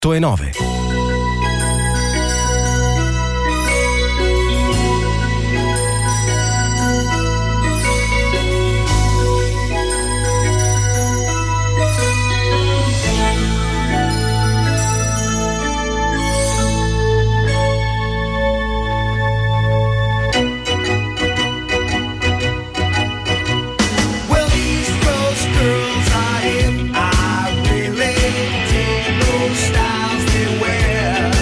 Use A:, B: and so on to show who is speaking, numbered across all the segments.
A: 106.9.
B: Styles they wear.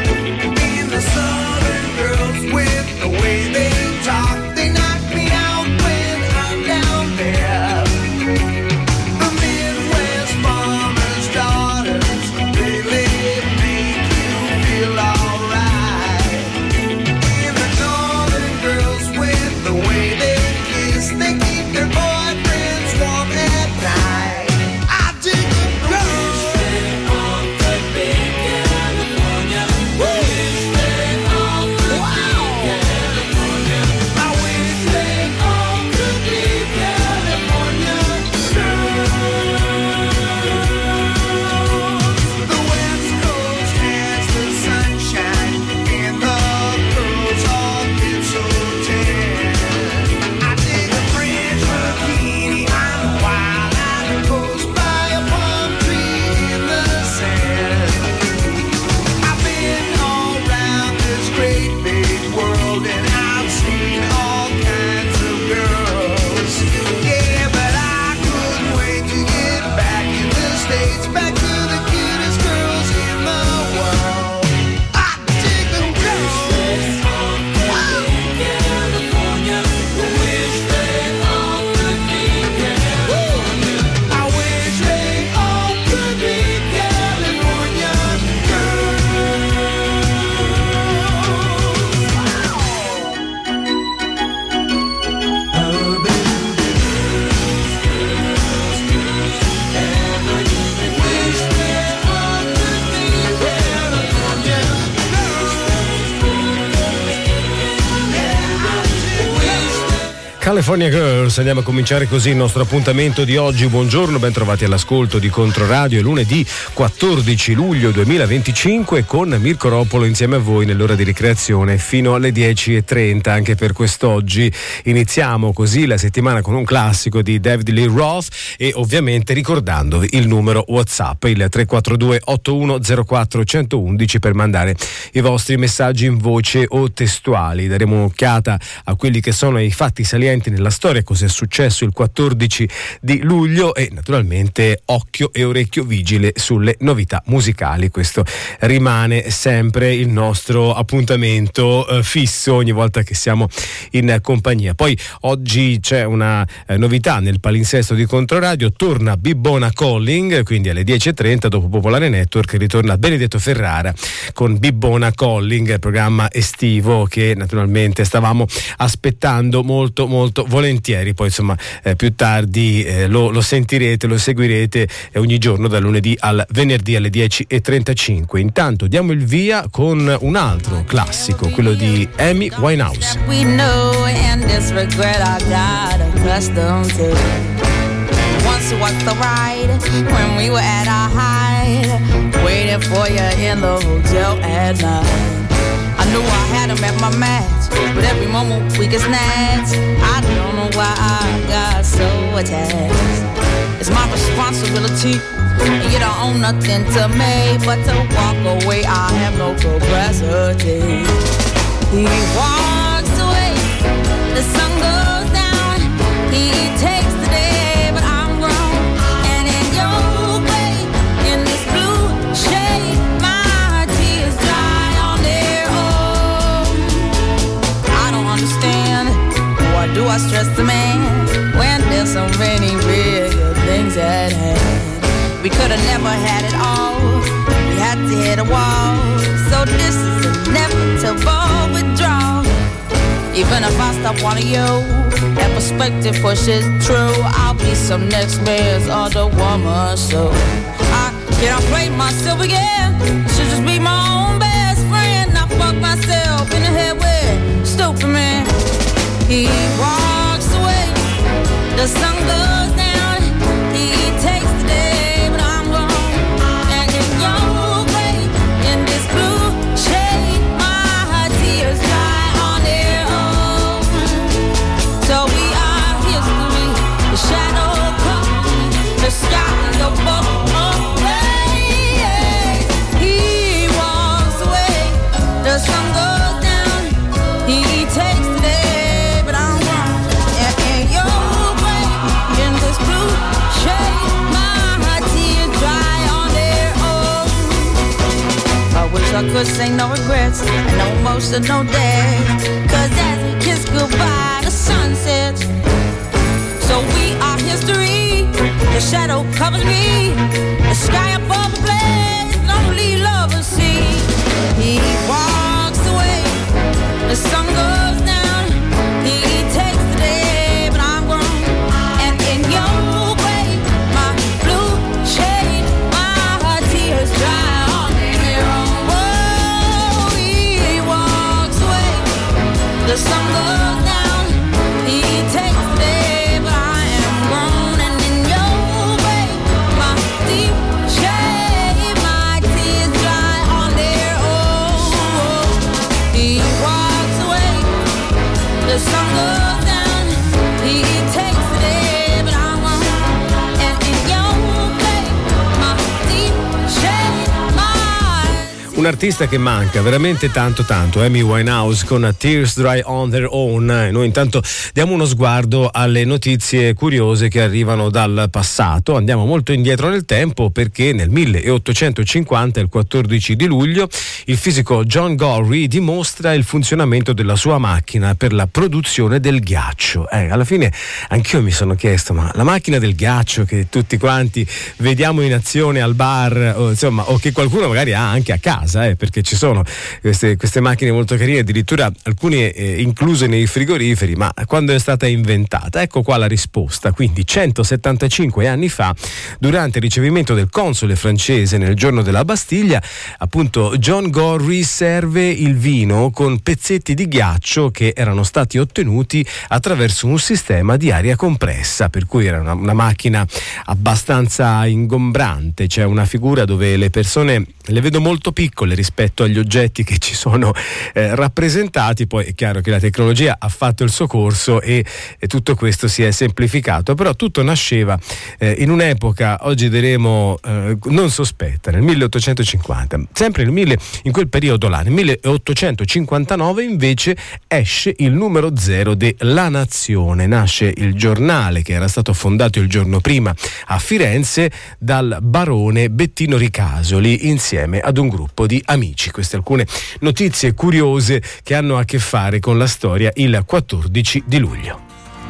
A: California Girls, andiamo a cominciare così il nostro appuntamento di oggi. Buongiorno, ben trovati all'ascolto di Controradio, lunedì 14 luglio 2025 con Mirko Ropolo insieme a voi nell'ora di ricreazione fino alle 10:30. Anche per quest'oggi iniziamo così la settimana con un classico di David Lee Roth e ovviamente ricordandovi il numero WhatsApp, il 342 8104 111 per mandare i vostri messaggi in voce o testuali. Daremo un'occhiata a quelli che sono i fatti salienti nella storia, cosa è successo il 14 di luglio e naturalmente occhio e orecchio vigile sulle novità musicali. Questo rimane sempre il nostro appuntamento fisso ogni volta che siamo in compagnia. Poi oggi c'è una novità nel palinsesto di Controradio, torna Bibbona Calling, quindi alle 10:30 dopo Popolare Network ritorna Benedetto Ferrara con Bibbona Calling, programma estivo che naturalmente stavamo aspettando molto volentieri. Poi insomma più tardi lo sentirete, lo seguirete ogni giorno dal lunedì al venerdì alle 10:35. Intanto diamo il via con un altro classico, quello di Amy Winehouse.
C: Once walked the ride when we were at our height, waiting for you in the hotel at night. I knew I had him at my match, but every moment we get snatched. I don't know why I got so attached. It's my responsibility, and you don't own nothing to me but to walk away. I have no capacity. He walks away, the sun goes down. He takes the day, but I'm wrong. And in your way, in this blue shade, my tears dry on their own. I don't understand, why do I stress the man when there's so many real things at hand? We could have never had it all, we had to hit a wall. So this is inevitable withdrawal. Even if I stop wanting you, that perspective pushes true. I'll be some next man's other woman, so I can't play myself again. Should just be my own best friend. I fuck myself in the head with stupid man. He walks away, the sun goes down. He takes the day, but I'm wrong. And in your way, so I could say no regrets and no emotion, no day. Cause as we kiss goodbye, the sun sets. So we are history. The shadow covers me. The sky above the blaze, lonely lovers see. He walks away, the sun goes down. He takes the day, but I'm grown. And in your way, my blue shade, my tears dry on their own. Oh, he walks away, the sun goes down. He takes the day, but I am grown. And in your way, my deep shade, my tears dry on their own. He walks away, the sun goes down. He takes the day, but I'm grown. And in your way, my deep shade, my.
A: Un artista che manca veramente tanto, Amy Winehouse con Tears Dry on Their Own. E noi intanto diamo uno sguardo alle notizie curiose che arrivano dal passato. Andiamo molto indietro nel tempo, perché nel 1850, il 14 di luglio, il fisico John Gorrie dimostra il funzionamento della sua macchina per la produzione del ghiaccio. Alla fine anch'io mi sono chiesto, ma la macchina del ghiaccio che tutti quanti vediamo in azione al bar, o che qualcuno magari ha anche a casa, perché ci sono queste macchine molto carine, addirittura alcune incluse nei frigoriferi, ma quando è stata inventata? Ecco qua la risposta. Quindi 175 anni fa, durante il ricevimento del console francese nel giorno della Bastiglia, appunto John Gorrie serve il vino con pezzetti di ghiaccio che erano stati ottenuti attraverso un sistema di aria compressa, per cui era una macchina abbastanza ingombrante. C'è una figura dove le persone le vedo molto piccole rispetto agli oggetti che ci sono rappresentati. Poi è chiaro che la tecnologia ha fatto il suo corso e tutto questo si è semplificato, però tutto nasceva in un'epoca, oggi diremo non sospetta, nel 1850. Sempre in quel periodo là, nel 1859 invece esce il numero 0 de La Nazione. Nasce il giornale che era stato fondato il giorno prima a Firenze dal barone Bettino Ricasoli insieme ad un gruppo di amici. Queste alcune notizie curiose che hanno a che fare con la storia il 14 di luglio.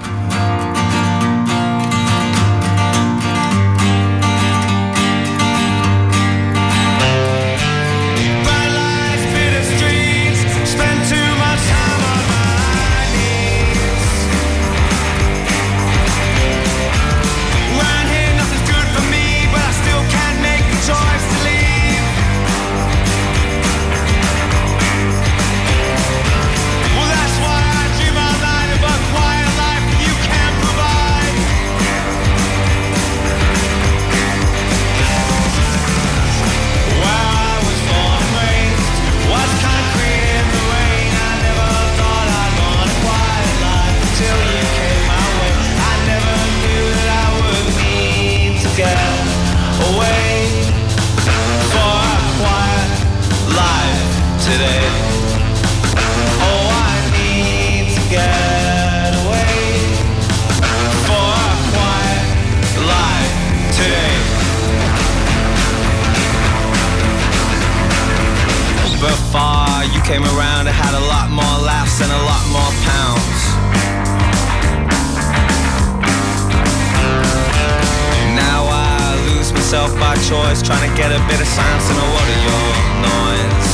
D: Came around, I had a lot more laughs and a lot more pounds. Now I lose myself by choice, trying to get a bit of silence in a world of your noise.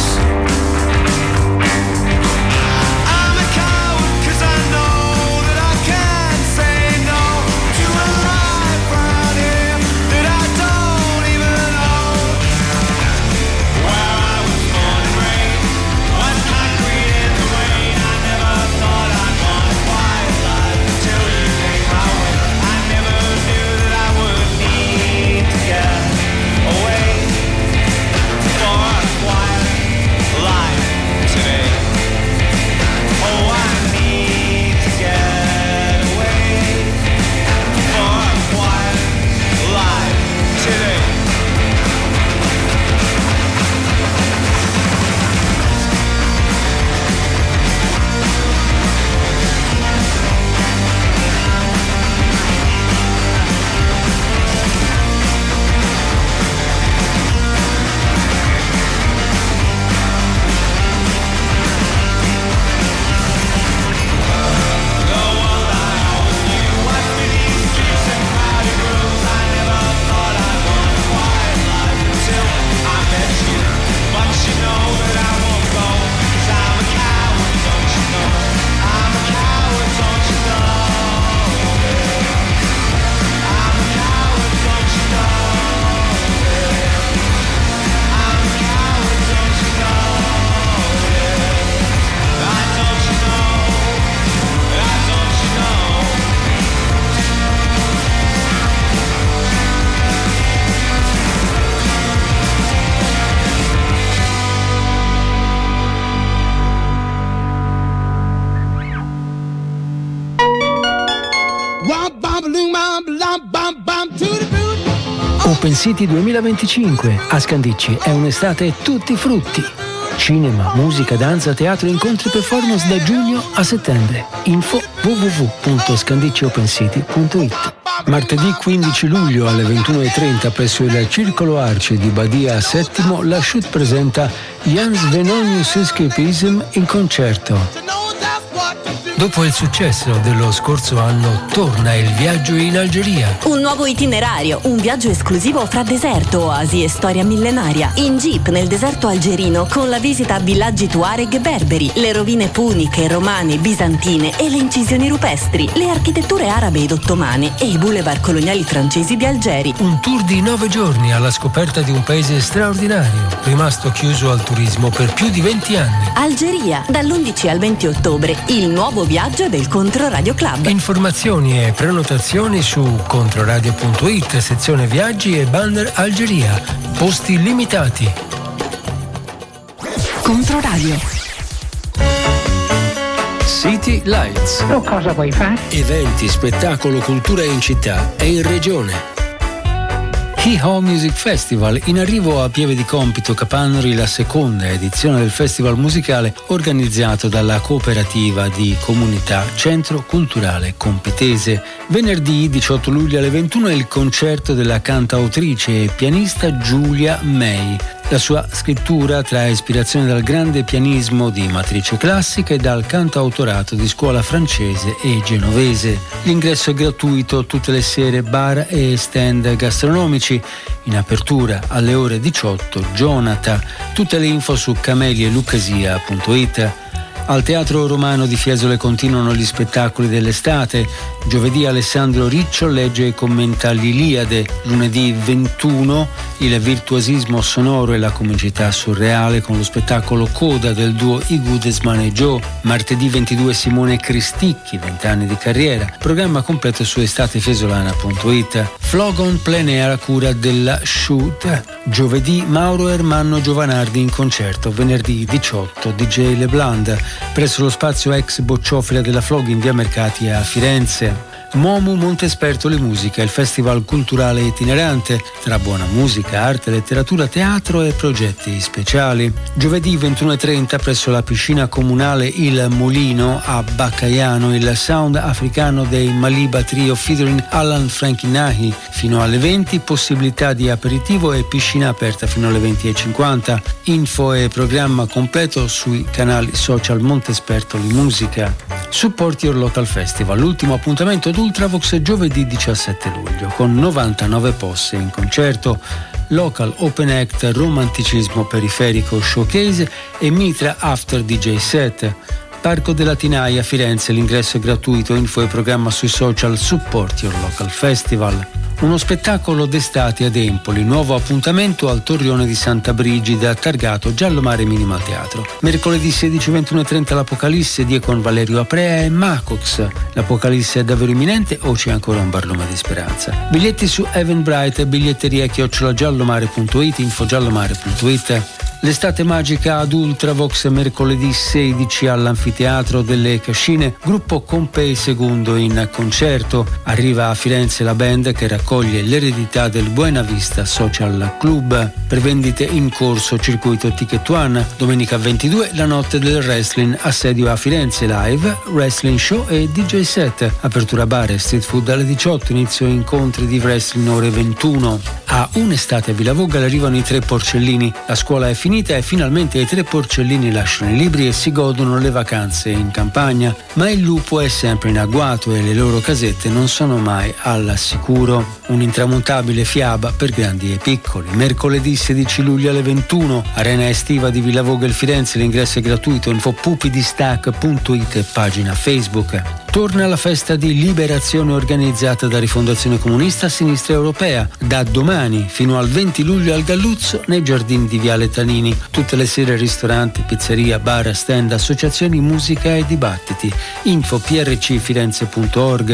D: I'm a coward 'cause I know that I can't say no to a life around here that I don't even know. Where I was born and raised was concrete in the rain. I never thought I'd want a quiet life until you came my way. I never knew that I would need to get away for
E: Open City 2025. A Scandicci è un'estate tutti frutti. Cinema, musica, danza, teatro, incontri, performance da giugno a settembre. Info www.scandicciopencity.it. Martedì 15 luglio alle 21:30 presso il Circolo Arci di Badia Settimo, la Shoot presenta Jan Svenonius Escapism in concerto. Dopo il successo dello scorso anno, torna il viaggio in Algeria.
F: Un nuovo itinerario, un viaggio esclusivo fra deserto, oasi e storia millenaria. In jeep nel deserto algerino con la visita a villaggi tuareg berberi, le rovine puniche, romane, bizantine e le incisioni rupestri, le architetture arabe ed ottomane e i boulevard coloniali francesi di Algeri.
E: Un tour di 9 giorni alla scoperta di un paese straordinario, rimasto chiuso al turismo per più di 20 anni.
F: Algeria, dall'11 al 20 ottobre, il nuovo viaggio del Controradio Club.
E: Informazioni e prenotazioni su controradio.it, sezione viaggi e banner Algeria. Posti limitati.
F: Controradio.
E: City Lights.
G: Cosa vuoi fare?
E: Eventi, spettacolo, cultura in città e in regione. Hee Haw Music Festival, in arrivo a Pieve di Compito Capannori la seconda edizione del festival musicale organizzato dalla cooperativa di comunità Centro Culturale Compitese. Venerdì 18 luglio alle 21 è il concerto della cantautrice e pianista Giulia May. La sua scrittura trae ispirazione dal grande pianismo di matrice classica e dal cantautorato di scuola francese e genovese. L'ingresso è gratuito tutte le sere, bar e stand gastronomici. In apertura alle ore 18 Jonathan. Tutte le info su camelielucasia.it. Al Teatro Romano di Fiesole continuano gli spettacoli dell'estate. Giovedì Alessandro Riccio legge e commenta l'Iliade. Lunedì 21 il virtuosismo sonoro e la comicità surreale con lo spettacolo Coda del duo I Goodesman e Joe. Martedì 22 Simone Cristicchi, 20 anni di carriera. Programma completo su estatefesolana.it. Flogon plein air a cura della Shoot. Giovedì Mauro Ermanno Giovanardi in concerto. Venerdì 18 DJ Lebland presso lo spazio ex Bocciofila della Flog in via Mercati a Firenze. Momu Montespertole Musica, il festival culturale itinerante tra buona musica, arte, letteratura, teatro e progetti speciali. Giovedì 21:30 presso la piscina comunale Il Mulino a Baccaiano il sound africano dei Maliba Trio featuring Alan Frankinahi fino alle 20, possibilità di aperitivo e piscina aperta fino alle 20:50. Info e programma completo sui canali social Montespertoli Musica. Support Your Local Festival, l'ultimo appuntamento Ultravox giovedì 17 luglio con 99 posse in concerto, Local Open Act, Romanticismo Periferico Showcase e Mitra After DJ Set. Parco della Tinaia, Firenze, l'ingresso è gratuito, info e programma sui social Support Your Local Festival. Uno spettacolo d'estate ad Empoli, nuovo appuntamento al Torrione di Santa Brigida, targato Giallomare Minimal Teatro. Mercoledì 16, 21:30 l'Apocalisse, Diecon Valerio Aprea e Macox. L'Apocalisse è davvero imminente o c'è ancora un barlume di speranza? Biglietti su Eventbrite, biglietteria@giallomare.it, info giallomare.it. L'estate magica ad Ultravox mercoledì 16 all'Anfiteatro delle Cascine, gruppo Compei II in concerto. Arriva a Firenze la band che raccoglie l'eredità del Buena Vista Social Club. Prevendite in corso circuito Ticket One. Domenica 22 la notte del wrestling, assedio a Firenze live, wrestling show e DJ set. Apertura bar e street food alle 18, inizio incontri di wrestling ore 21. A un'estate a Villavoglia arrivano i 3 porcellini. La scuola è finita e finalmente i 3 porcellini lasciano i libri e si godono le vacanze in campagna, ma il lupo è sempre in agguato e le loro casette non sono mai al sicuro. Un'intramontabile fiaba per grandi e piccoli. Mercoledì 16 luglio alle 21, arena estiva di Villavoglia e Firenze, l'ingresso è gratuito, info pupidistac.it e pagina Facebook. Torna la festa di liberazione organizzata da Rifondazione Comunista Sinistra Europea, da domani fino al 20 luglio al Galluzzo nei giardini di Viale Tanini. Tutte le sere ristoranti, pizzeria, bar, stand, associazioni, musica e dibattiti. Info prcfirenze.org.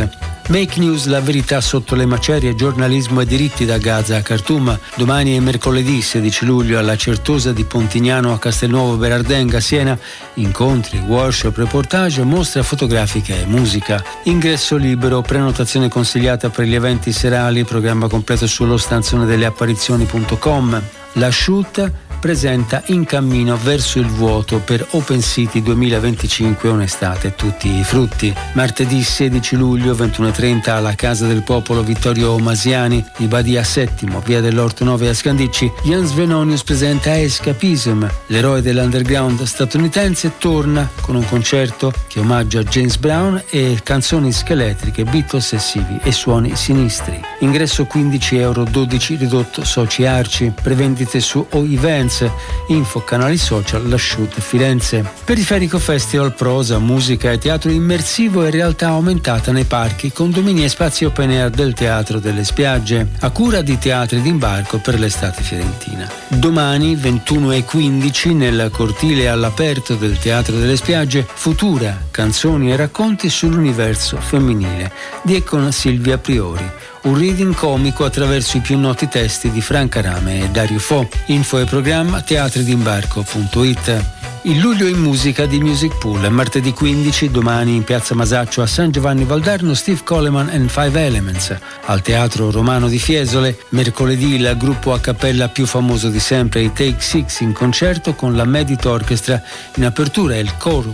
E: Make News, la verità sotto le macerie, giornalismo e diritti da Gaza a Khartoum. Domani è mercoledì 16 luglio alla Certosa di Pontignano a Castelnuovo Berardenga, Siena. Incontri, workshop, reportage, mostra fotografica e musica. Ingresso libero, prenotazione consigliata per gli eventi serali, programma completo sullo stanzone-delle-apparizioni.com. La Shoot presenta In cammino verso il vuoto per Open City 2025, un'estate e tutti i frutti. Martedì 16 luglio 21:30 alla Casa del Popolo Vittorio Masiani di Badia Settimo, via dell'Orto 9 a Scandicci. Jan Svenonius presenta Escapism, l'eroe dell'underground statunitense torna con un concerto che omaggia James Brown e canzoni scheletriche, beat ossessivi e suoni sinistri. Ingresso €15, 12 ridotto soci Arci, prevendite su O Events, info canali social, La Shoot Firenze. Periferico Festival, prosa, musica e teatro immersivo e realtà aumentata nei parchi, condomini e spazi open air del Teatro delle Spiagge, a cura di Teatri d'Imbarco per l'estate fiorentina. Domani 21:15 nel cortile all'aperto del Teatro delle Spiagge, Futura, canzoni e racconti sull'universo femminile di e con Silvia Priori. Un reading comico attraverso i più noti testi di Franca Rame e Dario Fo. Info e programma teatridimbarco.it. Il luglio in musica di Music Pool, martedì 15, domani in Piazza Masaccio a San Giovanni Valdarno, Steve Coleman and Five Elements. Al Teatro Romano di Fiesole, mercoledì il gruppo a cappella più famoso di sempre, i Take Six, in concerto con la Medit Orchestra. In apertura il coro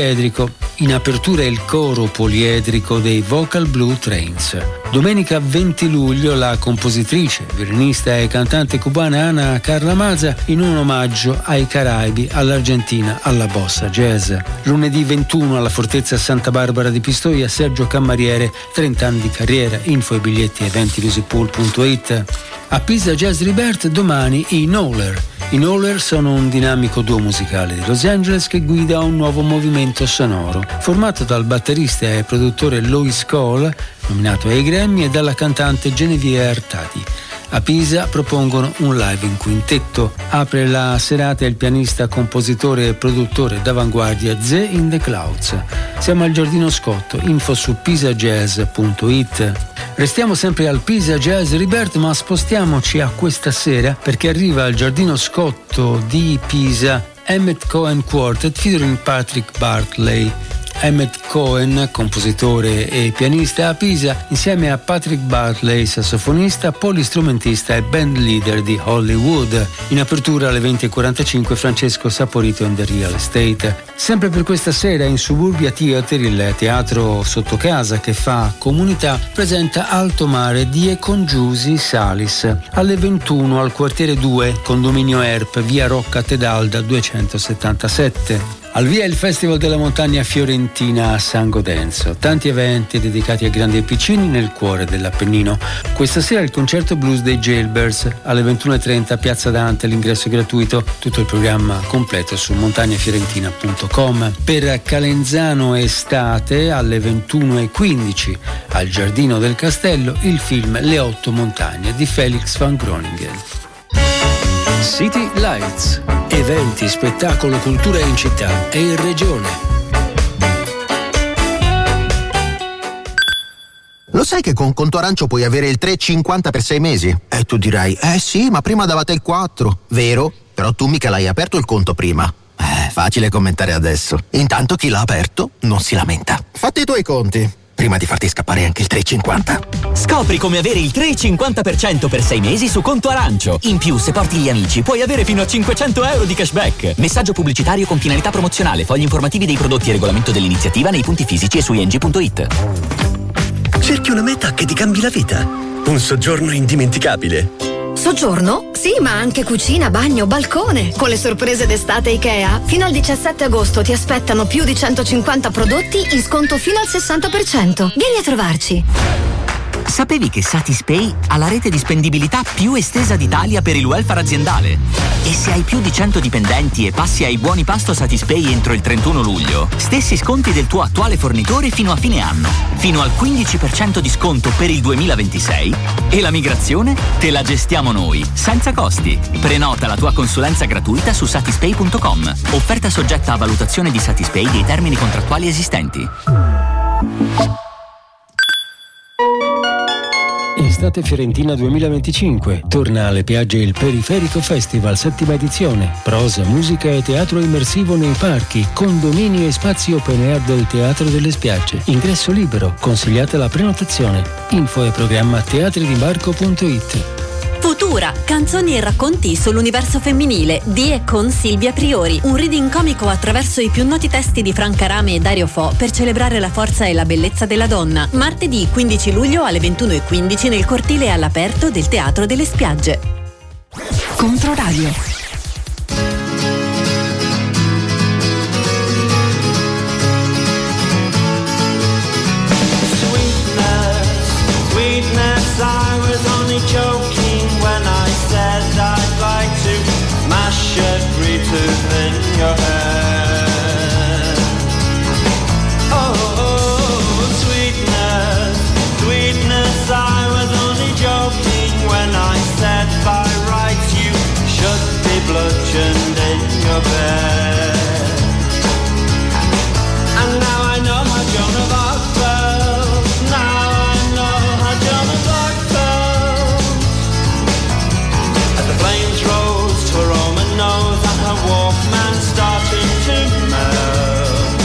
E: poliedrico dei Vocal Blue Trains. Domenica 20 luglio la compositrice, violinista e cantante cubana Ana Carla Maza in un omaggio ai Caraibi, all'Argentina, alla bossa jazz. Lunedì 21 alla Fortezza Santa Barbara di Pistoia, Sergio Cammariere, 30 anni di carriera, info e biglietti eventimusicpool.it. A Pisa Jazz Rebirth domani i Knowler. I Knowler sono un dinamico duo musicale di Los Angeles che guida un nuovo movimento sonoro, formato dal batterista e produttore Lois Cole, nominato ai Grammy, e dalla cantante Genevieve Artadi. A Pisa propongono un live in quintetto. Apre la serata il pianista, compositore e produttore d'avanguardia The in the Clouds. Siamo al Giardino Scotto, info su pisajazz.it. Restiamo sempre al Pisa Jazz Rebirth, ma spostiamoci a questa sera perché arriva al Giardino Scotto di Pisa Emmett Cohen Quartet featuring Patrick Bartley. Emmett Cohen, compositore e pianista a Pisa, insieme a Patrick Bartley, sassofonista, polistrumentista e band leader di Hollywood. In apertura alle 20:45 Francesco Saporito and the Real Estate. Sempre per questa sera in Suburbia Theater, il teatro sotto casa che fa comunità, presenta Alto Mare di E Congiusi Salis alle 21 al quartiere 2, condominio ERP, via Rocca Tedalda 277. Al via il Festival della Montagna Fiorentina a San Godenzo. Tanti eventi dedicati a grandi e piccini nel cuore dell'Appennino. Questa sera il concerto blues dei Jailbirds alle 21:30 Piazza Dante, l'ingresso è gratuito. Tutto il programma completo su montagnafiorentina.com. Per Calenzano estate alle 21:15 al Giardino del Castello il film Le 8 montagne di Felix van Groningen.
G: City Lights. Eventi, spettacolo, cultura in città e in regione.
H: Lo sai che con Conto Arancio puoi avere il 3,50 per 6 mesi? E tu dirai, sì, ma prima davate il 4. Vero? Però tu mica l'hai aperto il conto prima. Facile commentare adesso. Intanto chi l'ha aperto non si lamenta. Fatti i tuoi conti prima di farti scappare anche il 3,50.
I: Scopri come avere il 3,50% per 6 mesi su Conto Arancio. In più, se porti gli amici, puoi avere fino a €500 di cashback. Messaggio pubblicitario con finalità promozionale. Fogli informativi dei prodotti e regolamento dell'iniziativa nei punti fisici e su ing.it.
G: Cerchi una meta che ti cambi la vita. Un soggiorno indimenticabile.
J: Soggiorno? Sì, ma anche cucina, bagno, balcone. Con le sorprese d'estate IKEA, fino al 17 agosto ti aspettano più di 150 prodotti in sconto fino al 60%. Vieni a trovarci.
I: Sapevi che Satispay ha la rete di spendibilità più estesa d'Italia per il welfare aziendale? E se hai più di 100 dipendenti e passi ai buoni pasto Satispay entro il 31 luglio, stessi sconti del tuo attuale fornitore fino a fine anno, fino al 15% di sconto per il 2026 e la migrazione te la gestiamo noi, senza costi. Prenota la tua consulenza gratuita su satispay.com. Offerta soggetta a valutazione di Satispay dei termini contrattuali esistenti.
E: Estate Fiorentina 2025. Torna alle piagge il Periferico Festival, 7ª edizione. Prosa, musica e teatro immersivo nei parchi, condomini e spazi open air del Teatro delle Spiagge. Ingresso libero, consigliata la prenotazione. Info e programma teatridimbarco.it.
F: Futura, canzoni e racconti sull'universo femminile di e con Silvia Priori. Un reading comico attraverso i più noti testi di Franca Rame e Dario Fo per celebrare la forza e la bellezza della donna. Martedì 15 luglio alle 21:15 nel cortile all'aperto del Teatro delle Spiagge. Controradio.
B: Sweetness, I was only joking when I said I'd like to mash every tooth in your head. Oh, sweetness, sweetness, I was only joking when I said by rights you should be bludgeoned in your bed. And now I know how Joan of Arc felt. Now I know how Joan of Arc felt. As the flames rose to her Roman nose and her Walkman started to melt.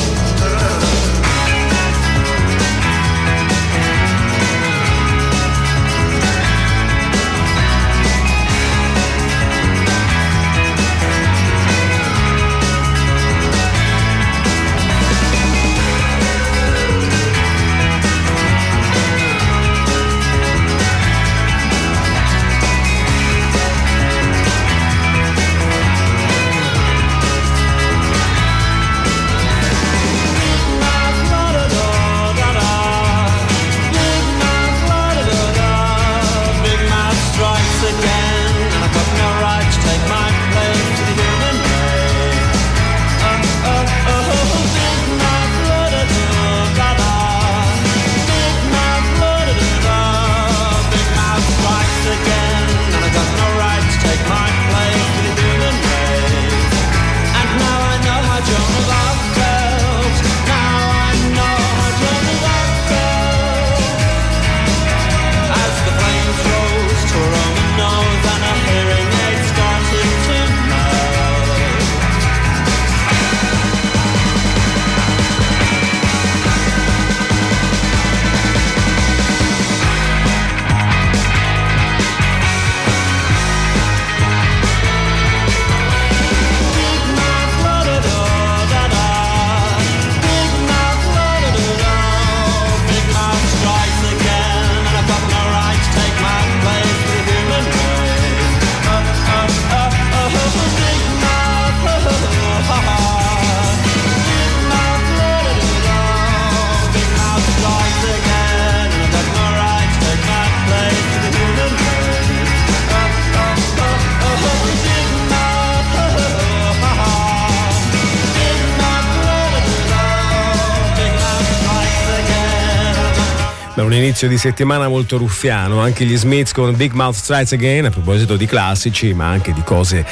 A: Un inizio di settimana molto ruffiano, anche gli Smiths con Big Mouth Strikes Again, a proposito di classici ma anche di cose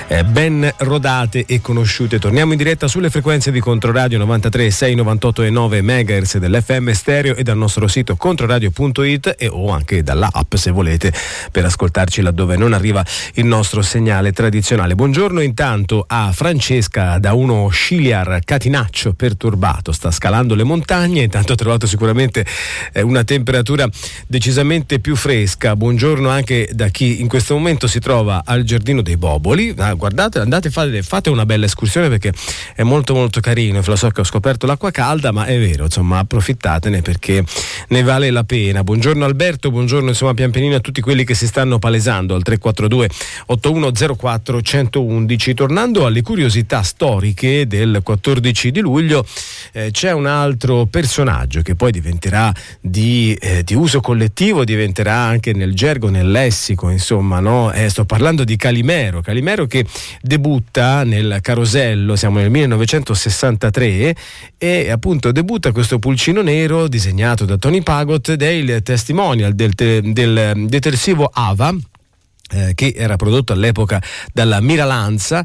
A: ben rodate e conosciute. Torniamo in diretta sulle frequenze di Controradio 93,6, 98,9 MHz dell'FM stereo e dal nostro sito controradio.it e o anche dall'app se volete per ascoltarci laddove non arriva il nostro segnale tradizionale. Buongiorno intanto a Francesca da uno sciliar catinaccio perturbato, sta scalando le montagne, intanto ha trovato sicuramente una temperatura decisamente più fresca. Buongiorno anche da chi in questo momento si trova al Giardino dei Boboli. Guardate, andate, fate una bella escursione perché è molto molto carino. Lo so che ho scoperto l'acqua calda, ma è vero, insomma, approfittatene perché ne vale la pena. Buongiorno Alberto, buongiorno insomma pian pianino a tutti quelli che si stanno palesando al 342 8104 111. Tornando alle curiosità storiche del 14 di luglio, c'è un altro personaggio che poi diventerà di uso collettivo, diventerà anche nel gergo, nel lessico, insomma, no? Sto parlando di Calimero che debutta nel Carosello, siamo nel 1963 e appunto debutta questo pulcino nero disegnato da Tony Pagot del testimonial del detersivo Ava, che era prodotto all'epoca dalla Miralanza,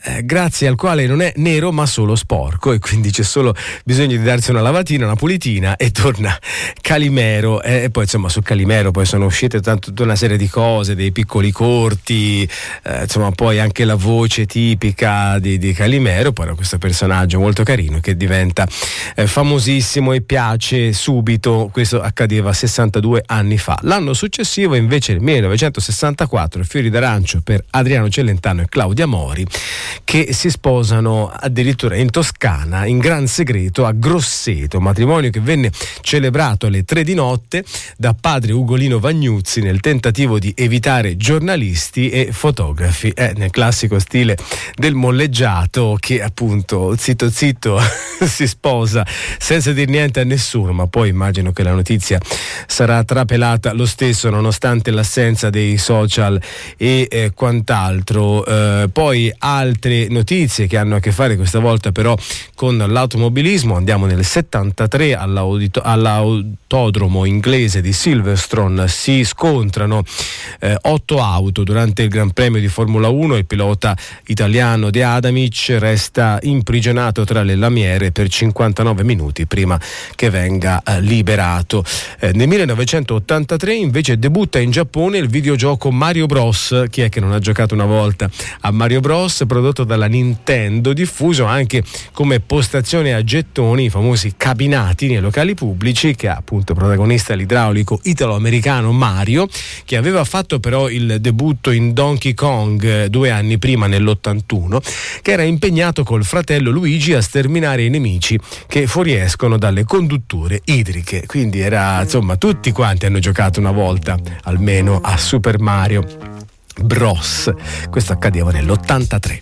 A: grazie al quale non è nero ma solo sporco, e quindi c'è solo bisogno di darsi una lavatina, una pulitina e torna Calimero. E poi insomma su Calimero poi sono uscite tutta una serie di cose, dei piccoli corti, insomma poi anche la voce tipica di Calimero. Poi era questo personaggio molto carino che diventa famosissimo e piace subito. Questo accadeva 62 anni fa. L'anno successivo invece, nel 1964, Fiori d'arancio per Adriano Celentano e Claudia Mori, che si sposano addirittura in Toscana in gran segreto a Grosseto, matrimonio che venne celebrato alle 3 di notte da padre Ugolino Vagnuzzi nel tentativo di evitare giornalisti e fotografi, nel classico stile del molleggiato che appunto zitto zitto si sposa senza dir niente a nessuno, ma poi immagino che la notizia sarà trapelata lo stesso nonostante l'assenza dei social e quant'altro. Poi altre notizie che hanno a che fare questa volta però con l'automobilismo. Andiamo nel 73 all'autodromo inglese di Silverstone. Si scontrano 8 auto durante il Gran Premio di Formula 1. Il pilota italiano De Adamic resta imprigionato tra le lamiere per 59 minuti prima che venga liberato. Nel 1983 invece debutta in Giappone il videogioco Mario Bros. Chi è che non ha giocato una volta a Mario Bros, prodotto dalla Nintendo, diffuso anche come postazione a gettoni, i famosi cabinati nei locali pubblici, che ha appunto protagonista l'idraulico italo-americano Mario, che aveva fatto però il debutto in Donkey Kong 2 anni prima, nell'81, che era impegnato col fratello Luigi a sterminare i nemici che fuoriescono dalle condutture idriche. Quindi era, insomma, tutti quanti hanno giocato una volta almeno a Super Mario Bros. Questo accadeva nell'83.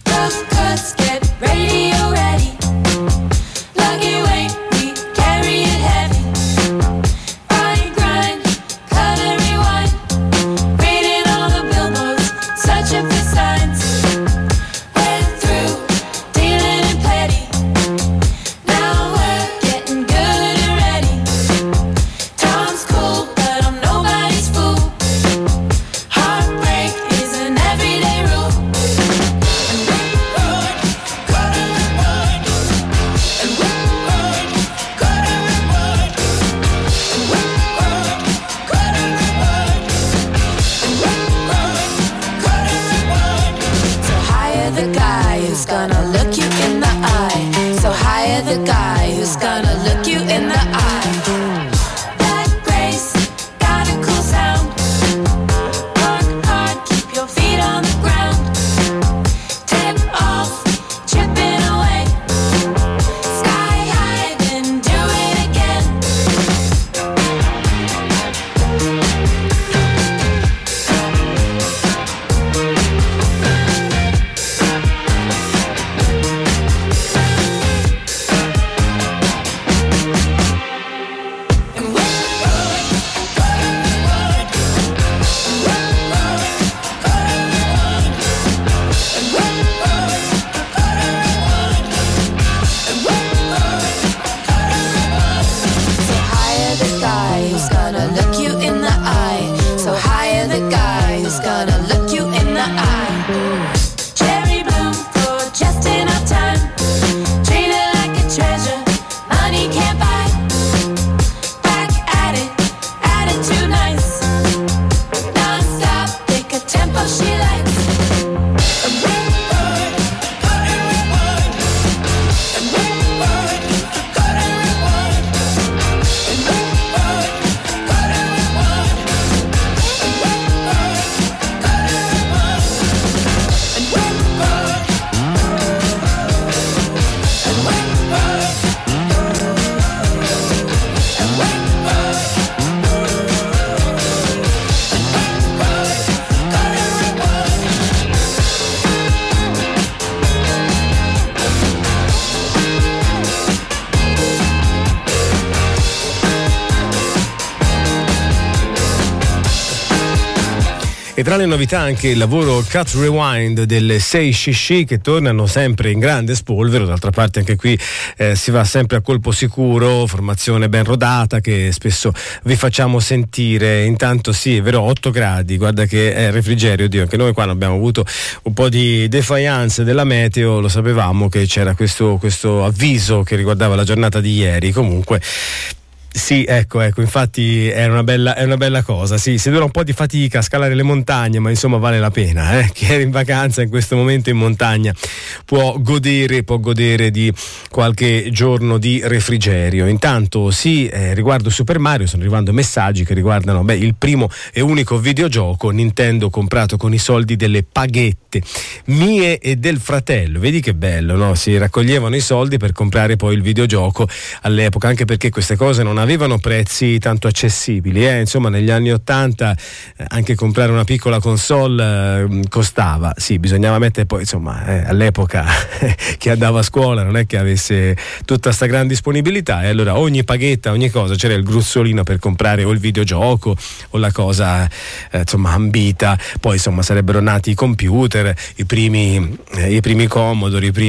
A: E tra le novità anche il lavoro Cut Rewind delle 6 Shishi, che tornano sempre in grande spolvero. D'altra parte anche qui si va sempre a colpo sicuro, formazione ben rodata che spesso vi facciamo sentire. Intanto sì, è vero, 8 gradi, guarda che è refrigerio, Dio, anche noi qua abbiamo avuto un po' di defiance della meteo, lo sapevamo che c'era questo avviso che riguardava la giornata di ieri. Comunque sì, ecco, infatti è una bella cosa. Sì, si dura un po' di fatica a scalare le montagne, ma insomma vale la pena, Chi è in vacanza in questo momento in montagna può godere di qualche giorno di refrigerio. Intanto sì, riguardo Super Mario stanno arrivando messaggi che riguardano il primo e unico videogioco Nintendo comprato con i soldi delle paghette mie e del fratello. Vedi che bello, no? Si raccoglievano i soldi per comprare poi il videogioco all'epoca, anche perché queste cose non avevano prezzi tanto accessibili, insomma negli anni 80 anche comprare una piccola console costava, sì, bisognava mettere poi insomma all'epoca chi andava a scuola non è che avesse tutta sta gran disponibilità, e allora ogni paghetta, ogni cosa c'era il gruzzolino per comprare o il videogioco o la cosa insomma ambita. Poi insomma sarebbero nati i computer, i primi Commodore, i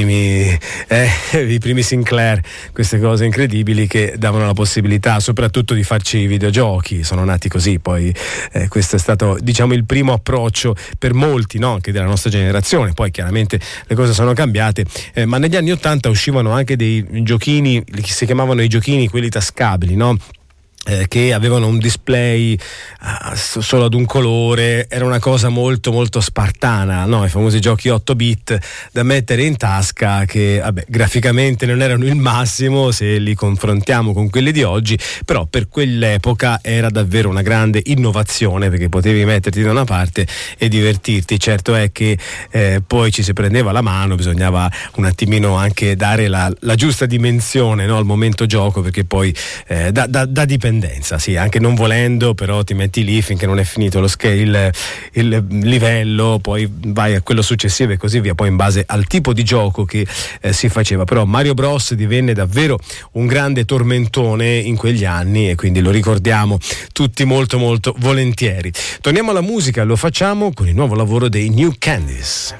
A: primi Sinclair, queste cose incredibili che davano la possibilità soprattutto di farci videogiochi. Sono nati così, poi questo è stato diciamo il primo approccio per molti, no? Anche della nostra generazione. Poi chiaramente le cose sono cambiate, ma negli anni 80 uscivano anche dei giochini che si chiamavano i giochini quelli tascabili, no? Che avevano un display solo ad un colore, era una cosa molto molto spartana, no? I famosi giochi 8 bit da mettere in tasca che graficamente non erano il massimo se li confrontiamo con quelli di oggi, però per quell'epoca era davvero una grande innovazione, perché potevi metterti da una parte e divertirti. Certo è che poi ci si prendeva la mano, bisognava un attimino anche dare la giusta dimensione, no? Al momento gioco, perché poi da dipendenza, sì, anche non volendo, però ti metti lì finché non è finito lo scale, il livello, poi vai a quello successivo e così via, poi in base al tipo di gioco che si faceva. Però Mario Bros divenne davvero un grande tormentone in quegli anni e quindi lo ricordiamo tutti molto molto volentieri. Torniamo alla musica, lo facciamo con il nuovo lavoro dei New Candies.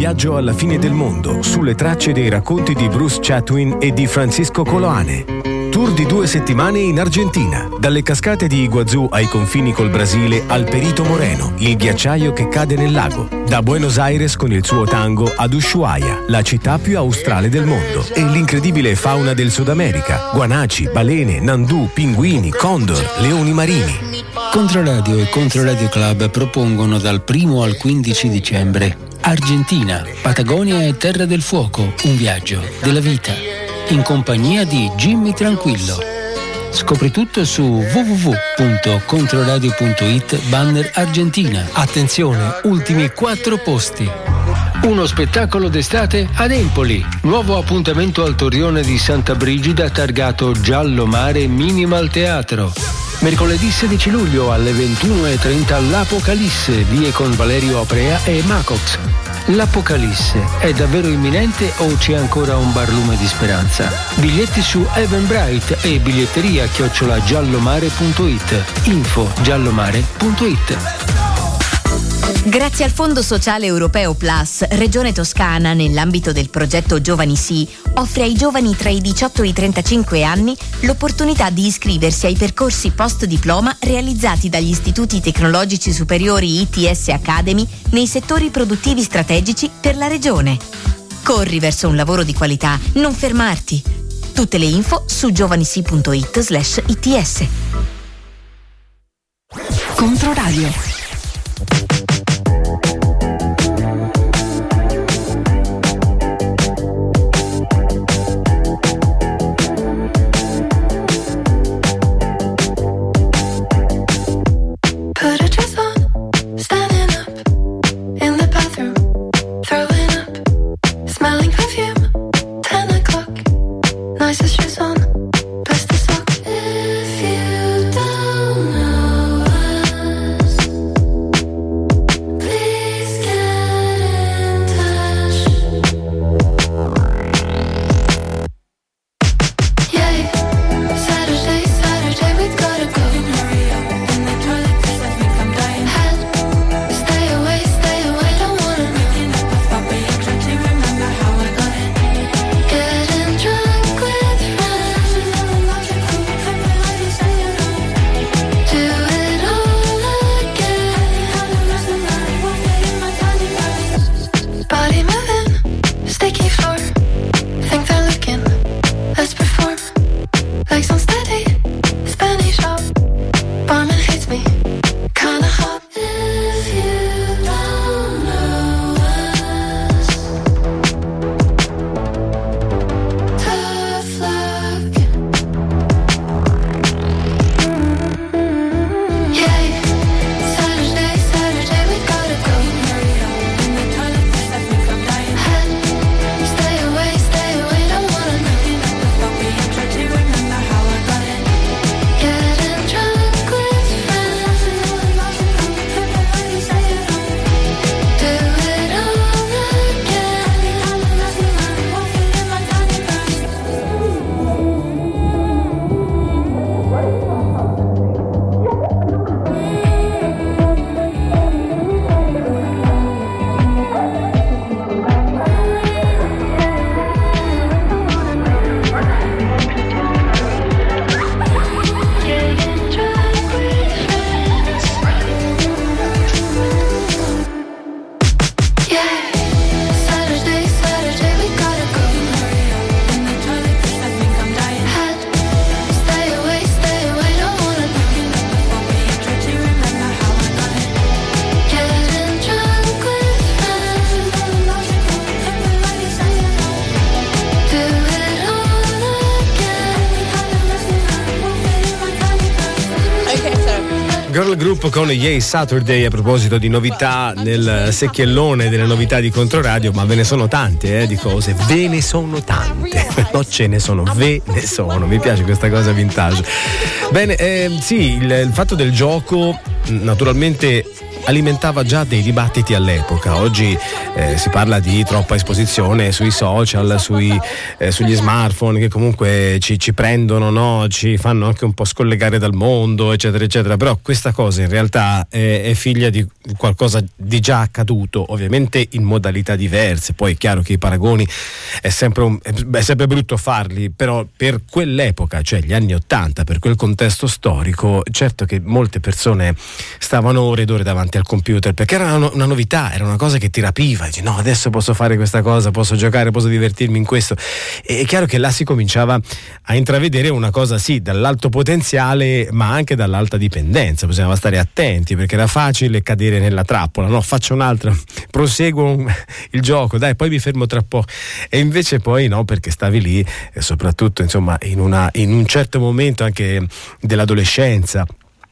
A: viaggio alla fine del mondo sulle tracce dei racconti di Bruce Chatwin e di Francisco Coloane. Tour di 2 settimane in Argentina, dalle cascate di Iguazú ai confini col Brasile al Perito Moreno, il ghiacciaio che cade nel lago. Da Buenos Aires con il suo tango ad Ushuaia, la città più australe del mondo, e l'incredibile fauna del Sud America, guanaci, balene, nandù, pinguini, condor, leoni marini.
E: Controradio e Controradio Club propongono dal 1 al 15 dicembre Argentina, Patagonia e Terra del Fuoco, un viaggio della vita, in compagnia di Jimmy Tranquillo. Scopri tutto su www.controradio.it banner Argentina. Attenzione, ultimi 4 posti. Uno spettacolo d'estate ad Empoli. Nuovo appuntamento al Torrione di Santa Brigida targato Giallo Mare Minimal Teatro. Mercoledì 16 luglio alle 21:30 l'Apocalisse, vie con Valerio Aprea e Macox. L'Apocalisse è davvero imminente o c'è ancora un barlume di speranza? Biglietti su Eventbrite e biglietteria@giallomare.it. Info giallomare.it.
K: Grazie al Fondo Sociale Europeo Plus, Regione Toscana, nell'ambito del progetto Giovani Sì, offre ai giovani tra i 18 e i 35 anni l'opportunità di iscriversi ai percorsi post-diploma realizzati dagli istituti tecnologici superiori ITS Academy nei settori produttivi strategici per la regione. Corri verso un lavoro di qualità, non fermarti. Tutte le info su giovanisi.it/ITS.
F: Controradio.
A: Girl Group con Yay Saturday. A proposito di novità nel secchiellone delle novità di Controradio, ma ve ne sono tante di cose, ve ne sono tante, no, ce ne sono, ve ne sono, mi piace questa cosa vintage. Bene, sì, il fatto del gioco naturalmente alimentava già dei dibattiti all'epoca. Oggi si parla di troppa esposizione sui social, sugli smartphone che comunque ci prendono, no? Ci fanno anche un po' scollegare dal mondo, eccetera eccetera, però questa cosa in realtà è figlia di qualcosa di già accaduto, ovviamente in modalità diverse. Poi è chiaro che i paragoni è sempre brutto farli, però per quell'epoca, cioè gli anni '80, per quel contesto storico, certo che molte persone stavano ore ed ore davanti al computer, perché era una novità, era una cosa che ti rapiva, dici no, adesso posso fare questa cosa, posso giocare, posso divertirmi in questo. E è chiaro che là si cominciava a intravedere una cosa sì, dall'alto potenziale ma anche dall'alta dipendenza. Bisognava stare attenti perché era facile cadere nella trappola, no, faccio un'altra, proseguo il gioco, dai, poi mi fermo tra poco, e invece poi no, perché stavi lì e soprattutto insomma in un certo momento anche dell'adolescenza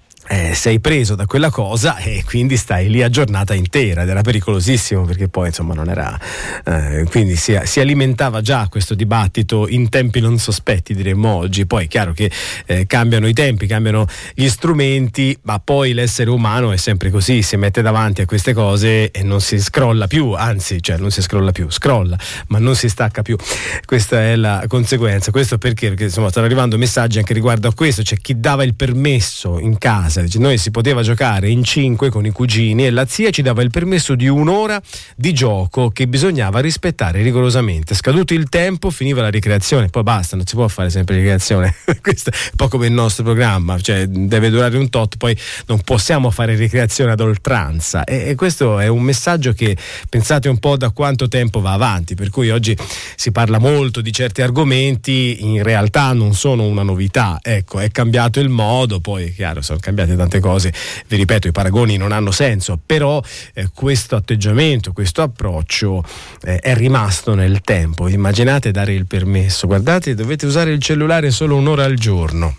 A: sei preso da quella cosa e quindi stai lì a giornata intera, ed era pericolosissimo perché poi insomma non era quindi si alimentava già questo dibattito in tempi non sospetti, diremmo oggi. Poi è chiaro che cambiano i tempi, cambiano gli strumenti, ma poi l'essere umano è sempre così, si mette davanti a queste cose e non si scrolla più, anzi, cioè non si scrolla più, scrolla ma non si stacca più. Questa è la conseguenza. Questo perché insomma stanno arrivando messaggi anche riguardo a questo. C'è chi dava il permesso in casa. Noi si poteva giocare in 5 con i cugini e la zia ci dava il permesso di 1 ora di gioco che bisognava rispettare rigorosamente. Scaduto il tempo finiva la ricreazione, poi basta, non si può fare sempre ricreazione. Questo è un po' come il nostro programma, cioè deve durare un tot, poi non possiamo fare ricreazione ad oltranza, e questo è un messaggio che pensate un po' da quanto tempo va avanti, per cui oggi si parla molto di certi argomenti, in realtà non sono una novità, ecco, è cambiato il modo, poi è chiaro, sono cambiate tante cose, vi ripeto, i paragoni non hanno senso, però questo atteggiamento, questo approccio è rimasto nel tempo. Immaginate dare il permesso, guardate, dovete usare il cellulare solo 1 ora al giorno.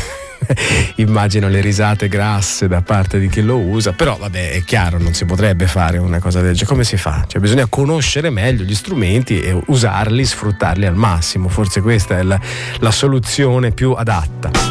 A: Immagino le risate grasse da parte di chi lo usa, però vabbè, è chiaro, non si potrebbe fare una cosa del genere. Come si fa? Cioè bisogna conoscere meglio gli strumenti e usarli, sfruttarli al massimo. Forse questa è la soluzione più adatta.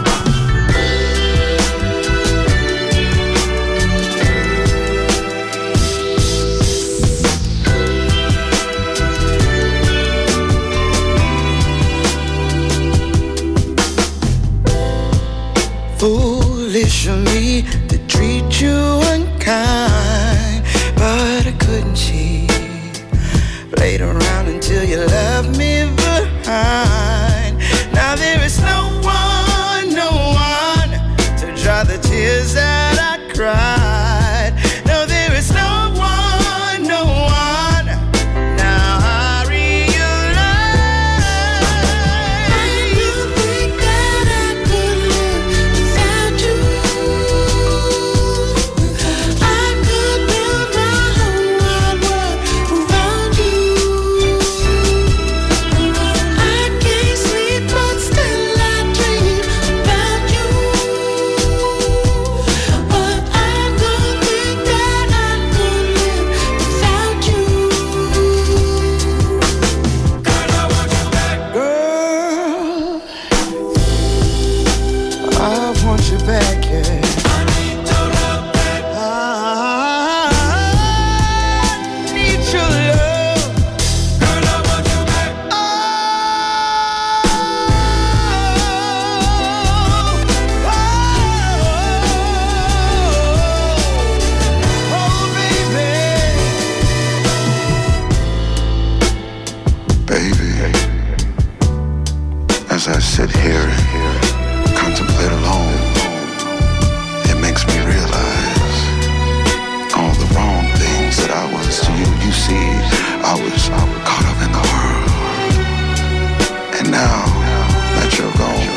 D: Foolish of me to treat you unkind, but I couldn't cheat. Played around until you left me behind. Now there is no one to dry the tears that I cried. No, there is no one. Now I realize I don't think that I could live without you. I could build my whole wide world around you. I can't sleep, but still I dream about you. But I don't think that I could live without you. Girl, I want you back, yeah. I need your love back. I need your love. Girl, I want you back.
L: Baby, as I sit here and contemplate alone, it makes me realize all the wrong things that I was to you. You see, I was caught up in the world, and now that you're gone,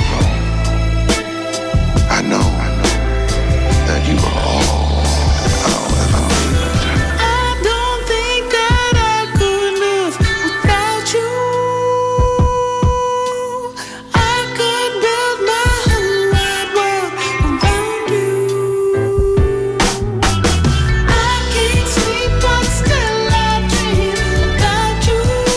L: I know that you are all that I need.
D: I don't think that I could live without you. I could build my whole wide world around you. I can't sleep, but still I dream about you.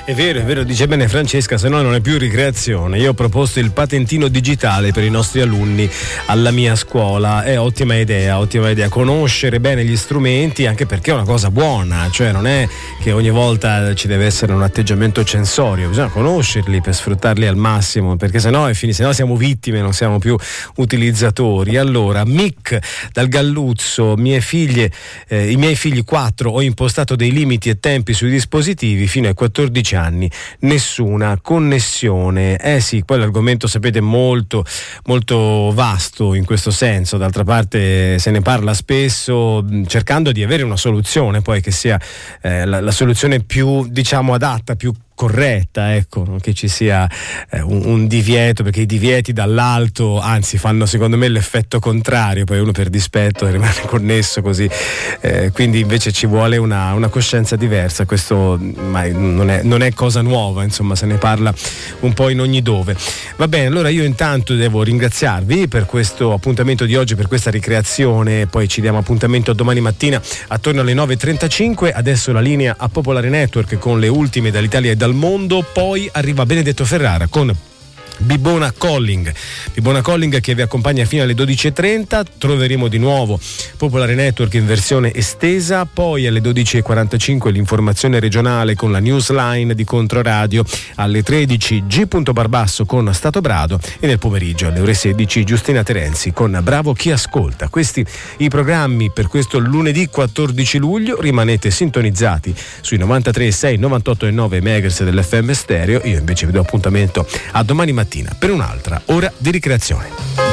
A: È vero, dice bene Francesca, se no non è più ricreazione. Io ho proposto il patentino digitale per i nostri alunni alla mia scuola. È ottima idea, conoscere bene gli strumenti, anche perché è una cosa buona, cioè non è che ogni volta ci deve essere un atteggiamento censorio, bisogna conoscerli per sfruttarli al massimo, perché sennò siamo vittime, non siamo più utilizzatori. Allora, Mick dal Galluzzo, i miei figli 4, ho impostato dei limiti e tempi sui dispositivi fino ai 14 anni, nessuna connessione. Sì, poi l'argomento sapete molto molto vasto in questo senso, d'altra parte se ne parla spesso cercando di avere una soluzione poi che sia la soluzione più adatta, più corretta, ecco, non che ci sia un divieto, perché i divieti dall'alto anzi fanno secondo me l'effetto contrario, poi uno per dispetto rimane connesso così, quindi invece ci vuole una coscienza diversa. Questo non è cosa nuova, insomma, se ne parla un po' in ogni dove. Va bene, allora io intanto devo ringraziarvi per questo appuntamento di oggi, per questa ricreazione, poi ci diamo appuntamento domani mattina attorno alle 9.35. Adesso la linea a Popolare Network con le ultime dall'Italia e dal mondo, poi arriva Benedetto Ferrara con Bibona Calling che vi accompagna fino alle 12.30. Troveremo di nuovo Popolare Network in versione estesa, poi alle 12.45 l'informazione regionale con la newsline di Controradio, alle 13 G. Barbasso con Stato Brado e nel pomeriggio alle ore 16 Giustina Terenzi con Bravo chi ascolta. Questi i programmi per questo lunedì 14 luglio. Rimanete sintonizzati sui 93.6, 98.9 MHz dell'FM Stereo. Io invece vi do appuntamento a domani mattina per un'altra ora di ricreazione.